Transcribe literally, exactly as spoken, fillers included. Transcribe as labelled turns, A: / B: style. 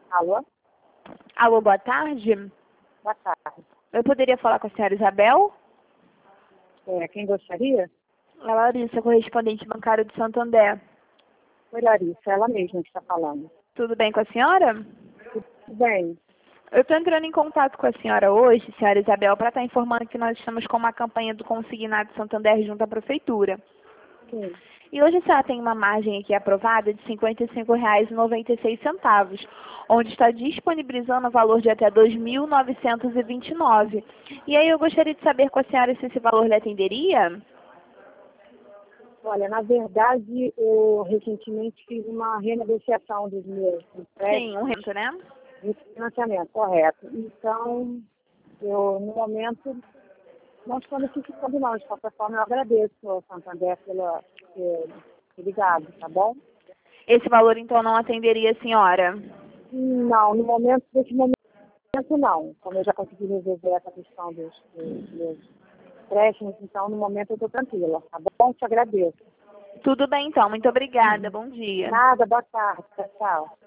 A: Alô?
B: Alô, boa tarde.
A: Boa tarde.
B: Eu poderia falar com a senhora Isabel?
A: É, quem gostaria?
B: É Larissa, correspondente bancário de Santander.
A: Oi, Larissa, ela mesma que está falando.
B: Tudo bem com a senhora?
A: Tudo bem?
B: Eu estou entrando em contato com a senhora hoje, senhora Isabel, para estar informando que nós estamos com uma campanha do Consignado Santander junto à Prefeitura.
A: Sim.
B: E hoje a senhora tem uma margem aqui aprovada de cinquenta e cinco reais e noventa e seis centavos, onde está disponibilizando o valor de até dois mil novecentos e vinte e nove. E aí eu gostaria de saber com a senhora se esse valor lhe atenderia?
A: Olha, na verdade, eu recentemente fiz uma renegociação dos meus
B: Sim, um
A: empréstimos
B: rento, né?
A: de financiamento, correto. Então, eu, no momento, não estou necessitando não. De qualquer forma, eu agradeço ao Santander pela, ter ter ligado, tá bom?
B: Esse valor, então, não atenderia a senhora?
A: Não, no momento, nesse momento, não. Como eu já consegui resolver essa questão dos, dos meus empréstimos, então, no momento, eu estou tranquila, tá bom? Te agradeço.
B: Tudo bem, então. Muito obrigada. Bom dia.
A: Nada, boa tarde. Tchau, tchau.